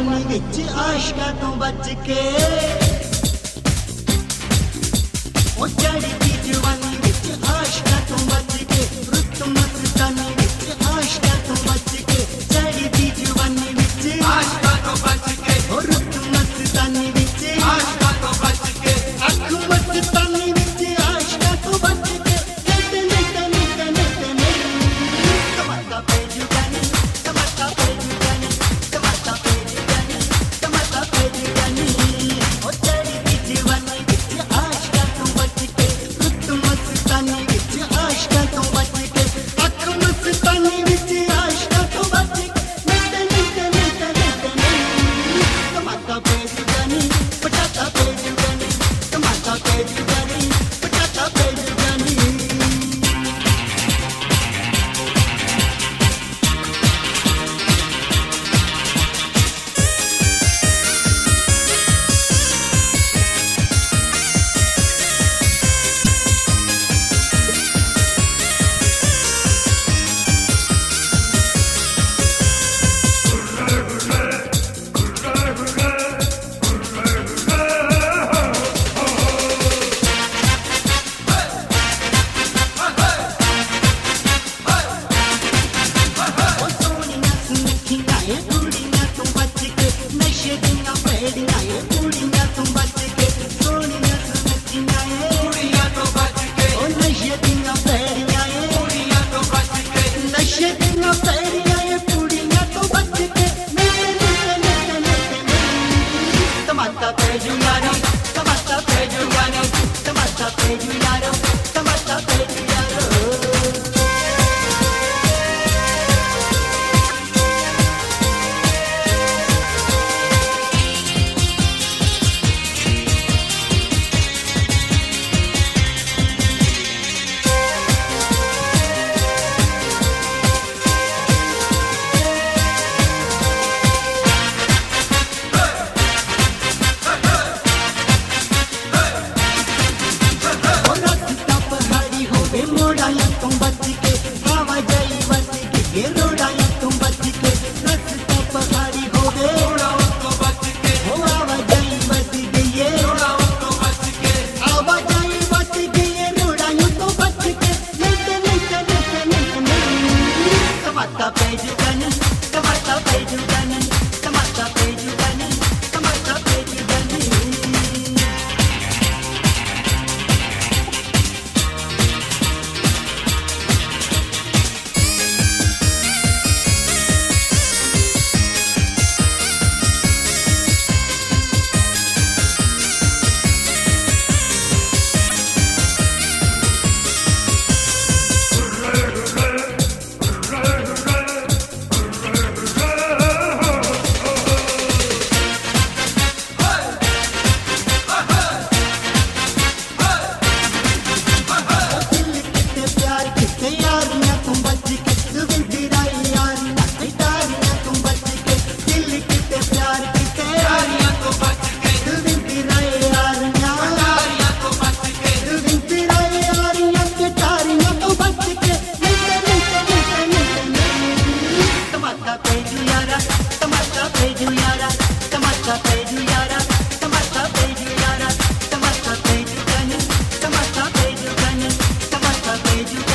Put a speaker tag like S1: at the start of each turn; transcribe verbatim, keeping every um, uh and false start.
S1: जवानी विच आशका तू बच के ओ चढ़दी जवानी विच आशका तू बच के रुत मस्तानी विच आशका तू बच के चढ़दी जवानी विच
S2: आशका तो बच के
S1: ओ रुत मस्तानी विच
S2: आशका तो बच के
S1: अख मस्तानी विच आशका तू बच के नित नित नित नित नित तमाशा पे जुगानी तमाशा पे जुगानी तमाशा पे जुगानी तमाशा पे जुगानी ओ चढ़दी जवानी विच आशका तू बच के रुत मस्तानी विच आशका तू बच के अख मस्तानी विच आशका तू बच के नित नित नित नित नित तमाशा पे जुगानी पटाखा पे जुगानी तमाशा पे जुगानी पटाखा पे जुगानी ओ सोनिया सुनखियां ए कुड़ियां तू बच के नशे दियां भेड़ियां ए कुड़ियां तू बच के सोनिया सुनखियां ए
S2: कुड़ियां तो बच के
S1: ओ नशे दियां भेड़ियां ए
S2: कुड़ियां तो बच के
S1: नशे दियां भेड़ियां ए कुड़ियां तू बच के नित नित नित नित नित तमाशा पे जुगानी तमाशा पे जुगानी तमाशा पे जुगारो तमाशा पे जुगारो ओ रास्ता पहाड़ी होवे मोड़ाया तुम बच के आवाजाई बच के ये रोड़ाया तुम बच के रास्ता पहाड़ी होवे
S2: थोड़ा तो बच के
S1: हो आवाजाई बच गई ये
S2: थोड़ा तो बच के
S1: आवाजाई बच गई ये रोड़ाया तो बच के नित नित नित नित नित तमाशा पे जुगानी तमाशा पे जुगानी तमाशा पे जुगानी तमाशा पे जुगानी दिल किते प्यार किते यारियां तुम बच के दिलदारी यारियां दिलदारियां तुम बच के दिल किते प्यार किते
S2: यारियां तो बच के
S1: दिलदारी यारियां
S2: यारियां तो बच के
S1: दिलदारी यारियां के तारियां तो बच के नित नित नित नित नित तमाशा पे जुयारा तमाशा पे जुयारा तमाशा पे जुयारा तमाशा पे जुयारा तमाशा पे जुगानी तमाशा पे जुगानी तमाशा पे जुगानी